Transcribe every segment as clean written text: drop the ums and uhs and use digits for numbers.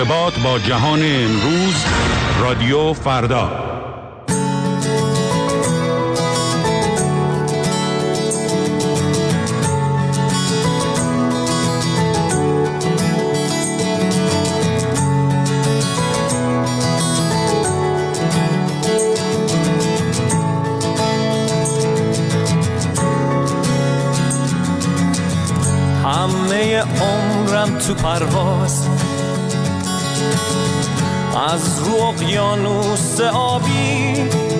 ارتباط با جهان امروز، رادیو فردا. همه عمرم تو پرواز، از رو اقیانوس آبی،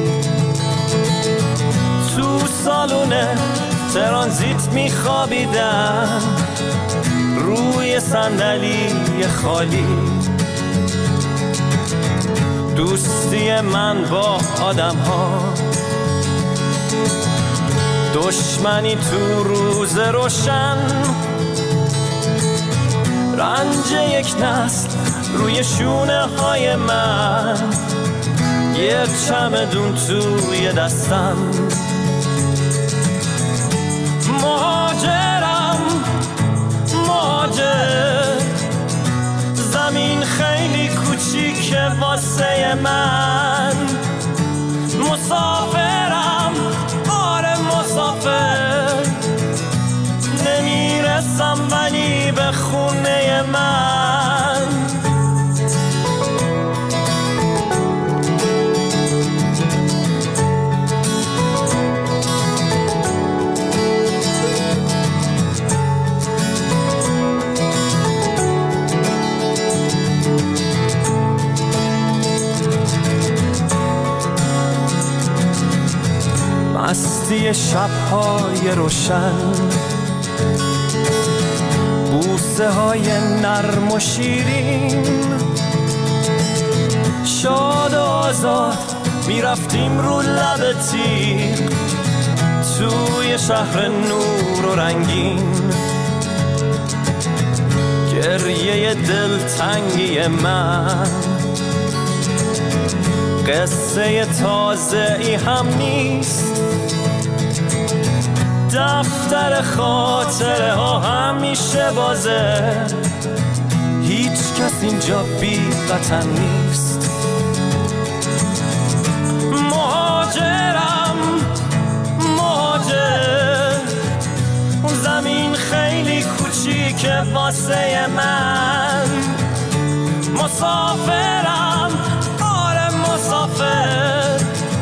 تو سالون ترانزیت میخوابیدم روی صندلی خالی. دوستی من با آدم ها، دشمنی تو روز روشن، رنج یک نسل روی شونه های من، یک چمدون توی دستم. مهاجرم مهاجر، زمین خیلی کوچیکه واسه من. مسافرم آره مسافر، نمیرسم ولی به خونه من. مستی شب‌های روشن، بوسه های نرم و شیرین، شاد و آزاد میرفتیم رو لب تیغ توی شهر نور و رنگین. گریه دلتنگی من قصه تازه ای هم نیست، دفتر خاطره ها همیشه بازه، هیچ کس اینجا بی وطن نیست. مهاجرم مهاجر، زمین خیلی کوچیکه واسه من. مسافرم آره مسافر،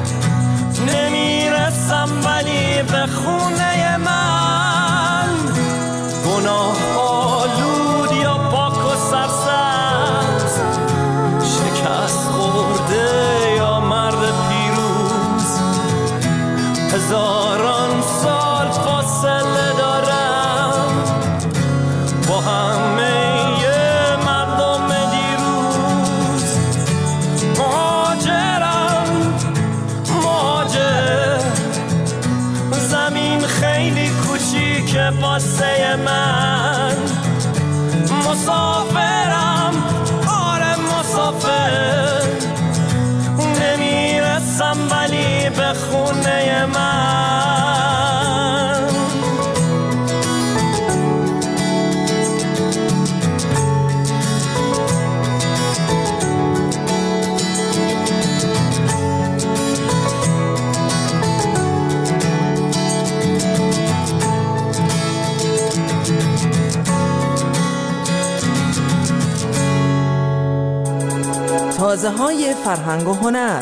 نمیرسم ولی به خونه من. گناه آلود یا پاک و سرسبز، شکست خورده یا مرد پیروز، هزاران سال فاصله دارم با همه مردم دیروز. مهاجرم مهاجر، زمین خیلی کوچیکه واسه من. مسافرم آره مسافر، نمیرسم ولی به خونه من. تازه های فرهنگ و هنر.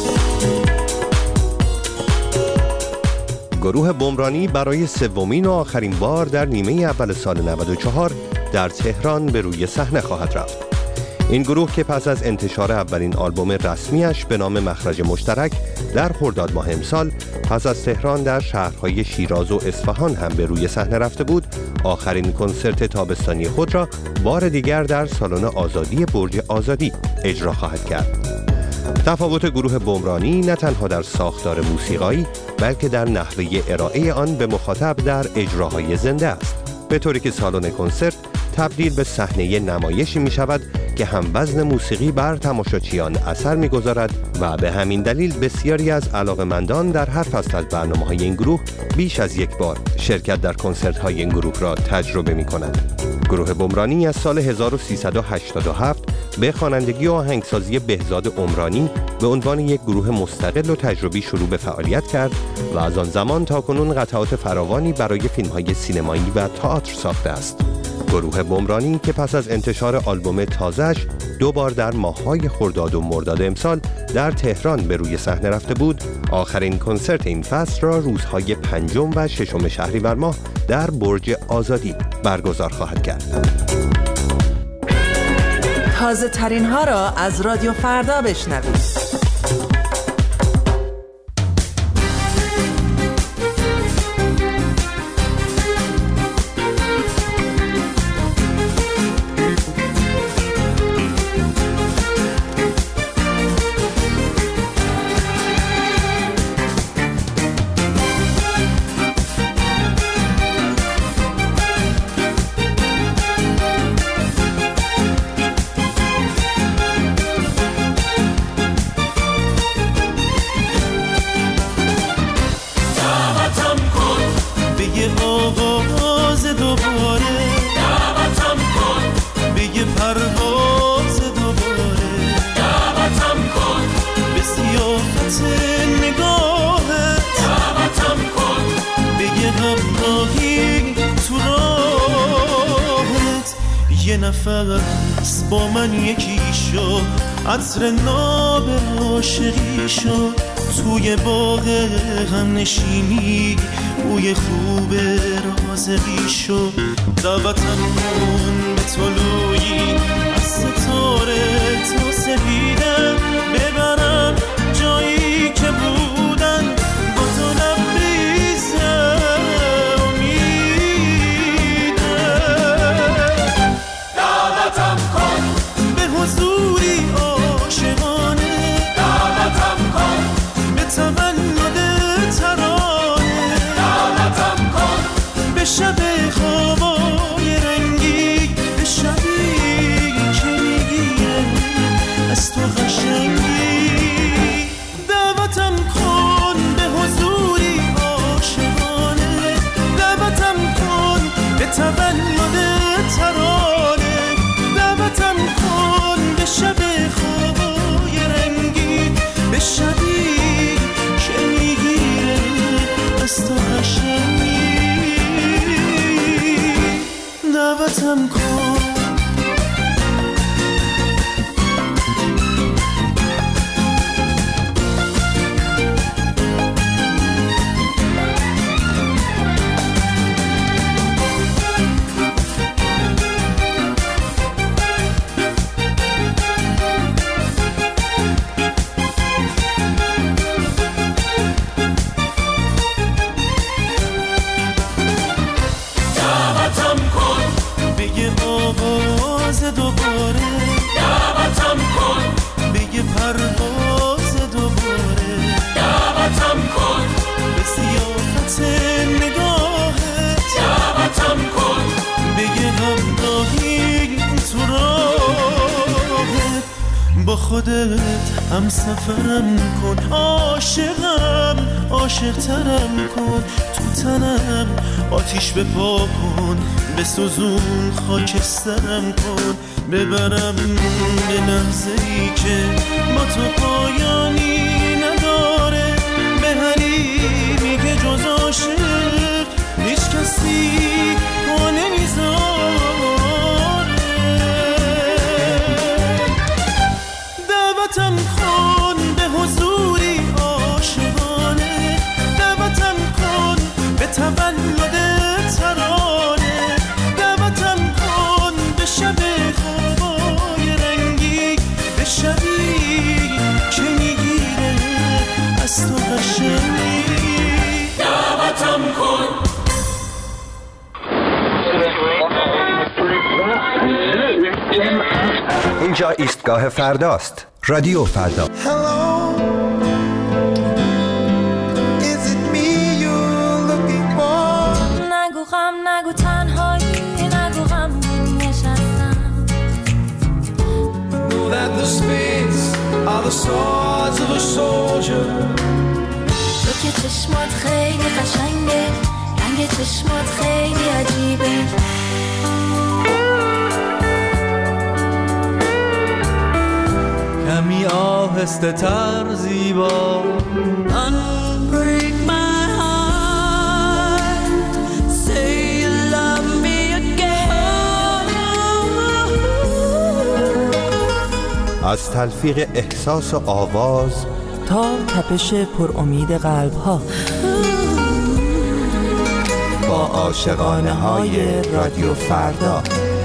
گروه بمرانی برای سومین و آخرین بار در نیمه اول سال 94 در تهران به روی صحنه خواهد رفت. این گروه که پس از انتشار اولین آلبوم رسمیش به نام مخرج مشترک در خرداد ماه امسال پس از تهران در شهرهای شیراز و اصفهان هم به روی صحنه رفته بود، آخرین کنسرت تابستانی خود را بار دیگر در سالن آزادی برج آزادی اجرا خواهد کرد. تفاوت گروه بمرانی نه تنها در ساختار موسیقایی بلکه در نحوه ارائه آن به مخاطب در اجراهای زنده است، به طوری که سالن کنسرت تبدیل به صحنه نمایشی می شود که هم وزن موسیقی بر تماشاچیان اثر می‌گذارد و به همین دلیل بسیاری از علاقه‌مندان در هر فصل از برنامه‌های این گروه بیش از یک بار شرکت در کنسرت‌های این گروه را تجربه می‌کنند. گروه بمرانی از سال 1387 به خوانندگی و آهنگسازی بهزاد عمرانی به عنوان یک گروه مستقل و تجربی شروع به فعالیت کرد و از آن زمان تا کنون قطعات فراوانی برای فیلم‌های سینمایی و تئاتر ساخته است. گروه بمرانی که پس از انتشار آلبوم تازه‌اش 2 بار در ماه‌های خرداد و مرداد امسال در تهران به روی صحنه رفته بود، آخرین کنسرت این فصل را روزهای 5 و 6 شهریور ماه در برج آزادی برگزار خواهد کرد. تازه ترین ها را از رادیو فردا بشنوید. نفس با من یکی شو، عطر ناب عاشقی شو، توی باغ غم نشینی بوی خوب رازقی شو، دعوتم کن به طلوعی از ستاره تا سپیدم، ببرم جایی که بودن با تو لبریزم حضوری عاشقانه، دعوتم کن به تولد ترانه، دعوتم کن به شب خوابای رنگی، به شبی که میگیره از تو قشنگی، دعوتم کن به حضوری عاشقانه، دعوتم کن به تولد ترانه، دعوتم کن به شب خوابای رنگی، به شبی که میگیره از تو قشنگی، دعوتم کن. دوباره دعوتم کن، بگه پرواز دوباره دعوتم کن، به سیاحت نگاهت دعوتم کن، بگه همراهی تو راهت، با خودت هم سفرم کن، عاشقم عاشقترم کن، تو تنم آتیش بپا کن، بسوزون خاکسترم کن، ببرم به لحظه‌ای که با تو پایانی نداره، به حریمی که جز عاشق هیچ کسی پا نمیذاره، دعوتم کن به حضوری عاشقانه، دعوتم کن به تولد ترانه، دعوتم کن به شب خوابای رنگی، به شبی که میگیره از تو قشنگی، دعوتم کن. اینجا ایستگاه فرداست. رادیو فردا. نگو غم، نگو تنهایی، نگو غم نشستم. Know that the spades are the swords of a soldier. تو که چشمات خیلی قشنگه، رنگ چشمات خیلی عجیبه. آهسته تر زیبا. Unbreak my heart, say you love me again. از تلفیق احساس و آواز تا تپش پر امید قلب ها، با عاشقانه های رادیو فردا.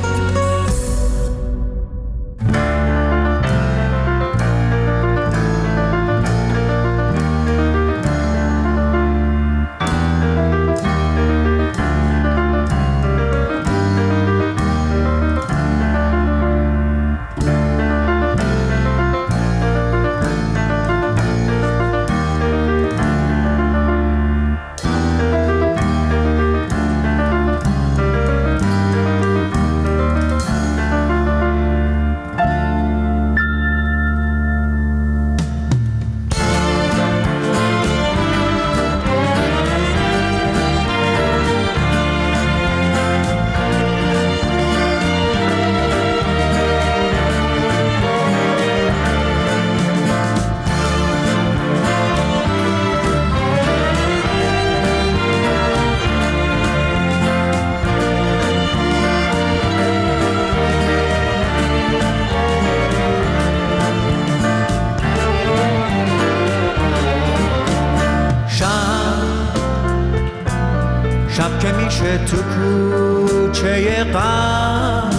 شب که میشه تو کوچه غم،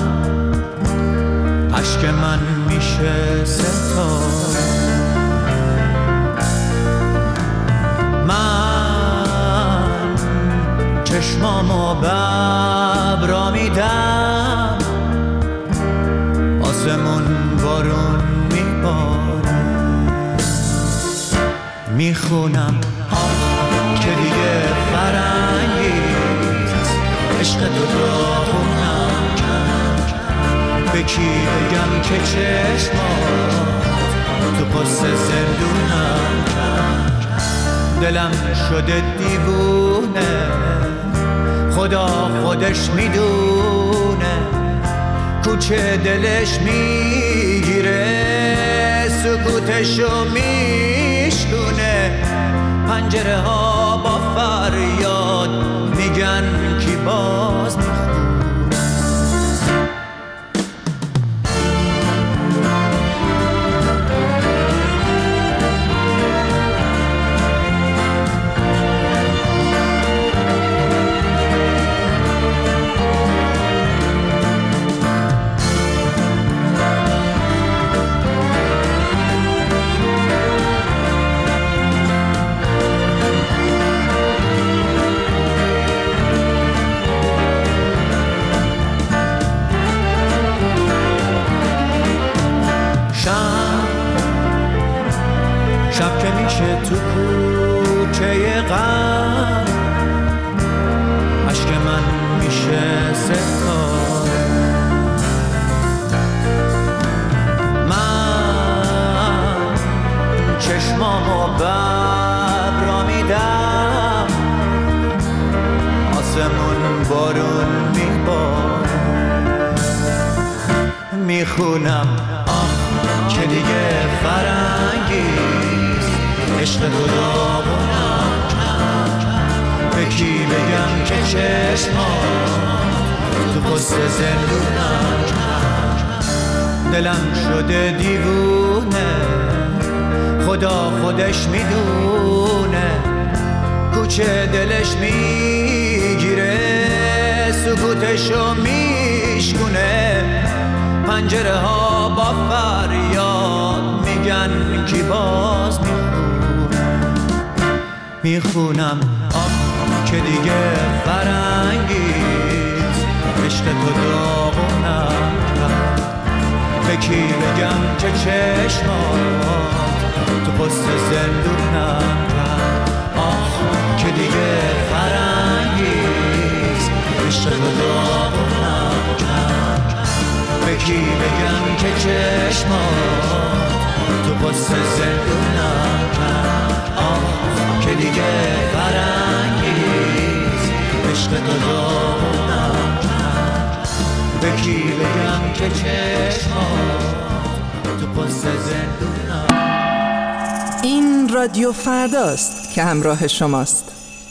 اشک من میشه ستاره. من چشمامو به ابرا میدم، آسمون بارون میباره. میخونم که دیگه فرنگیست، عشق تو داغونم کرد. به کی بگم که چشمات تو پست زندونم کرد. دلم شده دیوونه، خدا خودش میدونه. کوچه دلش میگیره، سکوتشو میشکونه. پنجره ها با فریاد میگن کی باز میخونه. شب که میشه تو کوچه غم، اشک من میشه ستاره. من چشمامو به ابرا میدم، آسمون بارون میباره. میخونم که دیگه فرنگیست، عشق تو داغونم کرد. به کی بگم که چشمات تو پست زندونم کرد. دلم شده دیوونه، خدا خودش میدونه. کوچه دلش میگیره، سکوتشو میشکونه. پنجره ها با فریاد میگن کی باز میخونم که دیگه فرنگیست، عشق تو داغونم کرد. به کی بگم که چشمات تو پست زندونم کرد. که دیگه فرنگیست، عشق تو داغونم کرد. به کی بگم که چشمات تو پست زندونم کرد. که دیگه فرنگیست، عشق تو داغونم کرد. به کی بگم که چشمات تو پست زندونم. این رادیو فرداست که همراه شماست.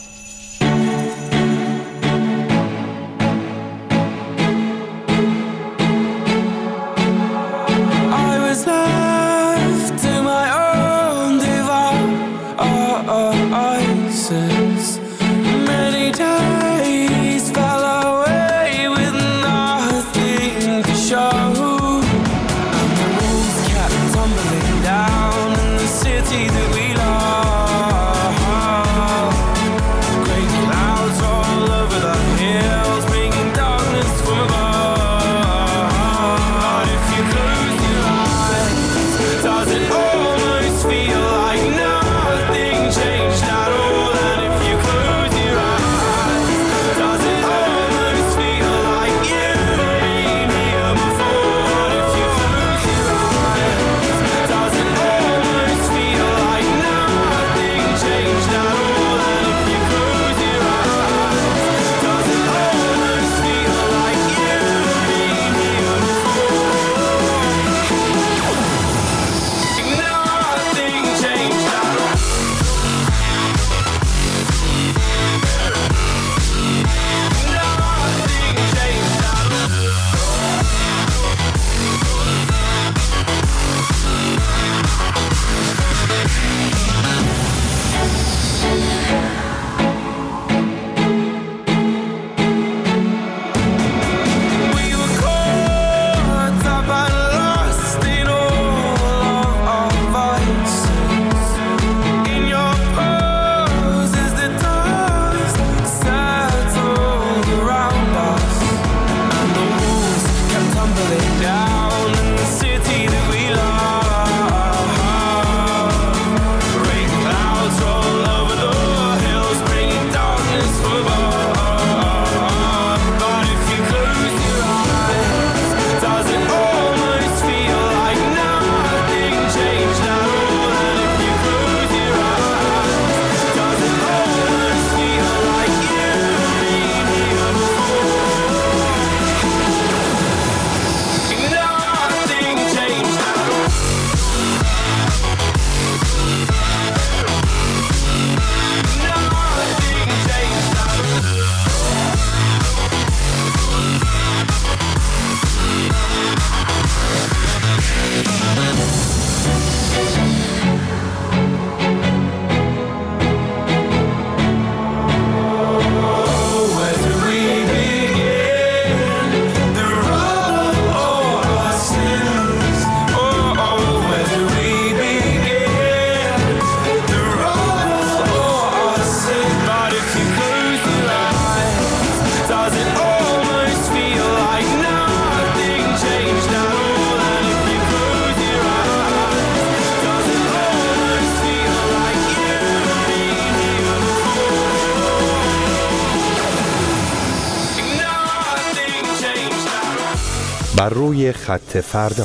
بر روی خط فردا.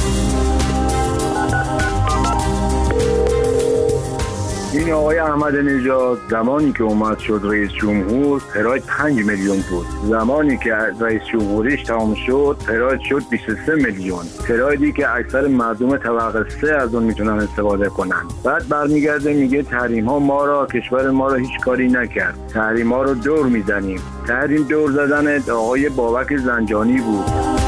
این آقای احمد نژاد زمانی که اومد شد رئیس جمهور تراید 5 میلیون بود. زمانی که رئیس جمهوریش تمام شد تراید شد 23 میلیون. ترایدی که اکثر مردم طبقه 3 از اون میتونن استفاده کنن. بعد برمیگرده میگه تحریم ها ما را، کشور ما را هیچ کاری نکرد. تحریم ها رو دور میزنیم. تحریم دور زدن آقای بابک زنجانی بود.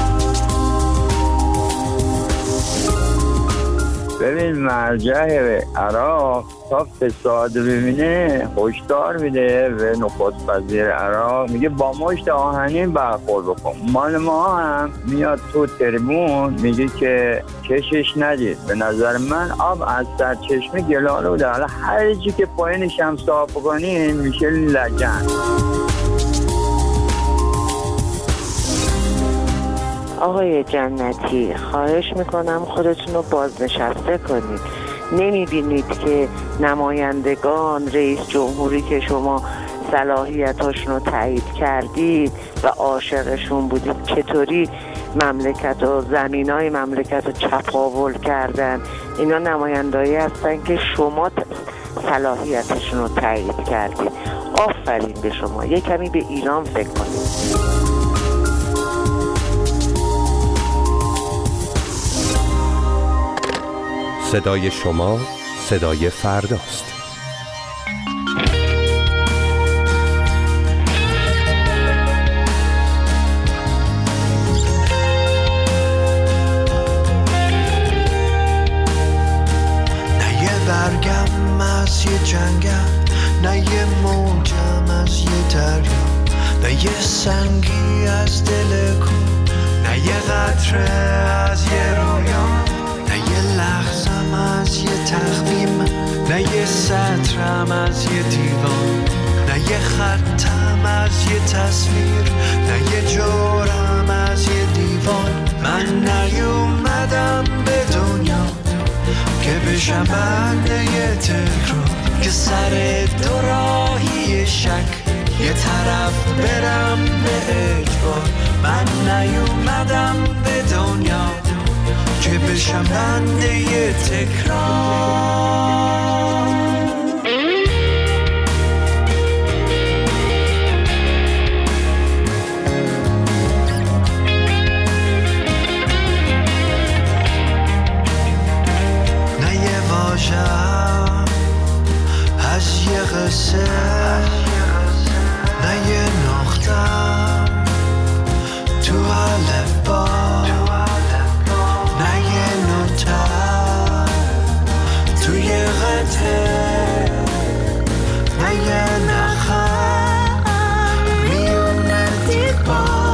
ببین مرجع عراق تا فساد ببینه هشدار میده به نخست وزیر عراق، میگه با مشت آهنین برخورد بکن. مال ما هم میاد تو تریبون میگه که کشش ندید. به نظر من آب از سرچشمه گلالو بوده. حالا هر چی که پایینش هم صاف کنین میشه لجن. آقای جنتی خواهش میکنم خودتون رو بازنشسته کنید. نمیبینید که نمایندگان رئیس جمهوری که شما صلاحیتاشون رو تایید کردید و عاشقشون بودید چطوری مملکت و زمینای مملکت رو چپاول کردن؟ اینا نمایندهایی هستن که شما صلاحیتشون رو تایید کردید. آفرین به شما. یه کمی به ایران فکر کنید. صدای شما، صدای فرداست. نه یه برگم از یه جنگل، نه یه موجم از یه دریا، نه یه سنگی از دل کو، نه یه قطره از یه رویا، نه یه لحظم از یه تقویم، نه یه سطرم از یه دیوان، نه یه خطم از یه تصویر، نه یه جورم از یه دیوان. من نیومدم به دنیا که بشم بنده یه تکرار، که سر دو راهی شک یه طرف برم به اجبار. من نیومدم به دنیا که بشم بنده یه تکرار. نه یه واژه‌ام از یه قصه، نه یه نقطه‌ام تو الفبا، نه یه نوتم توی قطعه، نه یه نخم میونه دیوار.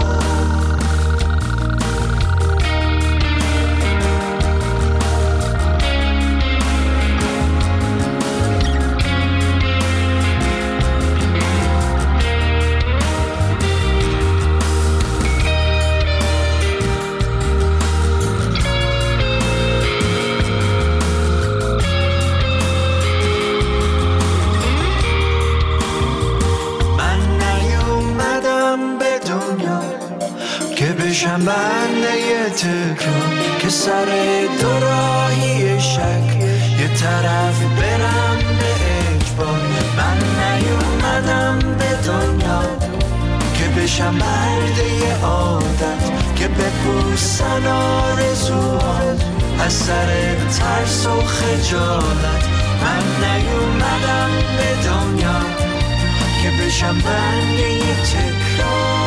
بشم بنده یه تکرار، که سر دو راهی شک یه طرف برم به اجبار. من نیومدم به دنیا که بشم برده یه عادت، که بپوسن آرزوها از سر ترس و خجالت. من نیومدم به دنیا که بشم بنده یه تکرار.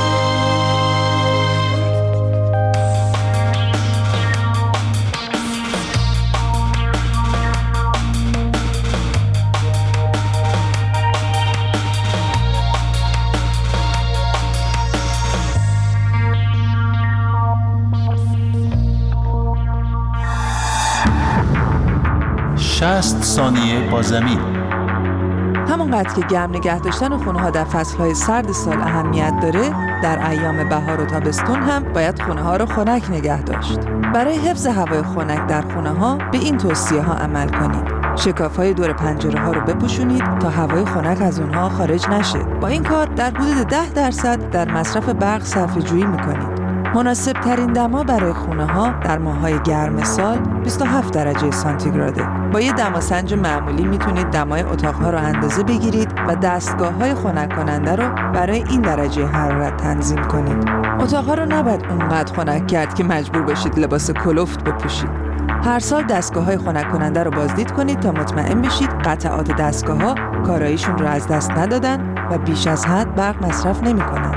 شصت ثانیه با زمین. همونقدر که گرم نگه داشتن خونه‌ها در فصل‌های سرد سال اهمیت داره، در ایام بهار و تابستون هم باید خونه‌ها رو خنک نگه داشت. برای حفظ هوای خنک در خونه‌ها به این توصیه‌ها عمل کنید. شکاف‌های دور پنجره‌ها رو بپوشونید تا هوای خنک از اونها خارج نشه. با این کار در حدود 10% در مصرف برق صرفه‌جویی می‌کنید. مناسب ترین دما برای خونه ها در ماه‌های گرم سال 27 درجه سانتیگراده. با یه دماسنج معمولی میتونید دمای اتاق‌ها رو اندازه بگیرید و دستگاه‌های خنک کننده رو برای این درجه حرارت تنظیم کنید. اتاق‌ها رو نباید اونقدر خنک کرد که مجبور باشید لباس کلفت بپوشید. هر سال دستگاه‌های خنک کننده رو بازدید کنید تا مطمئن بشید قطعات دستگاه‌ها کاراییشون رو از دست ندادن و بیش از حد برق مصرف نمی‌کنن.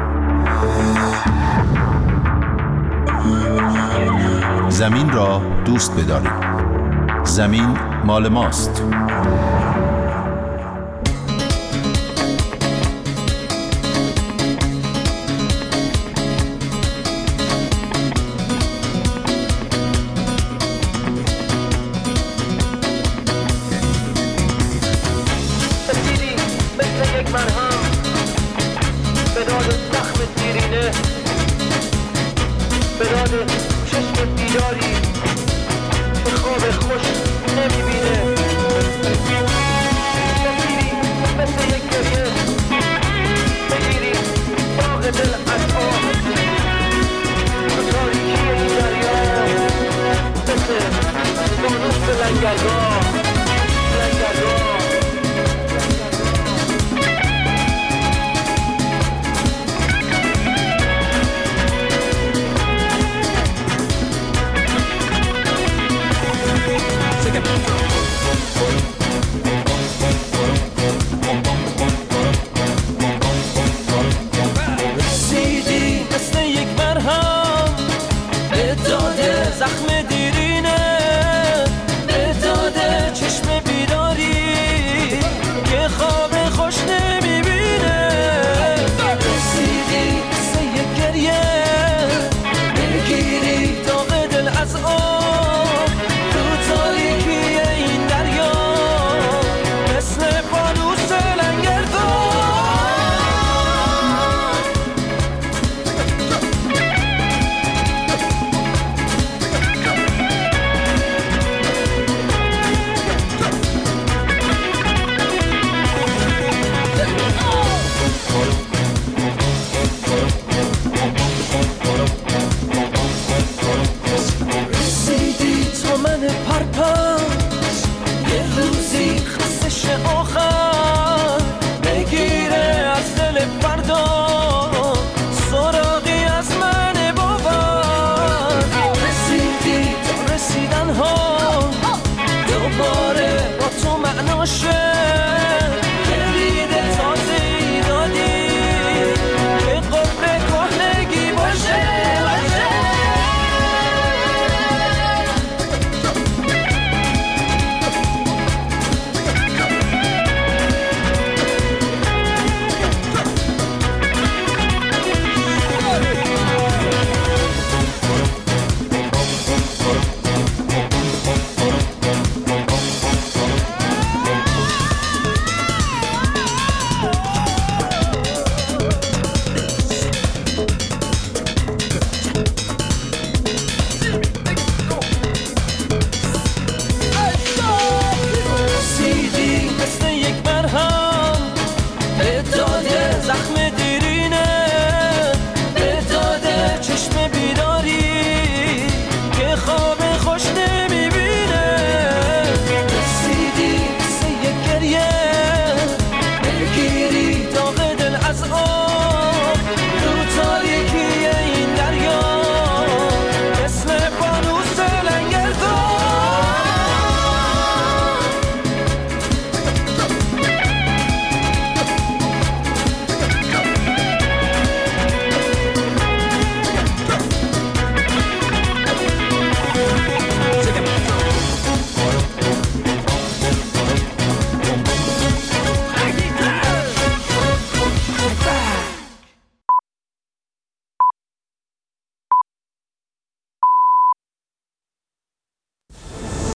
زمین را دوست بدارید. زمین مال ماست. مثل یک مرهم به داد زخم دیرینه، به داد چشم بیداری که خواب خوش نمیبینه. بگیری مثل یک گریه، بگیری باغ دل از آه، به تاریکی این دریا مثل دانش به لنگرگاه. عاشق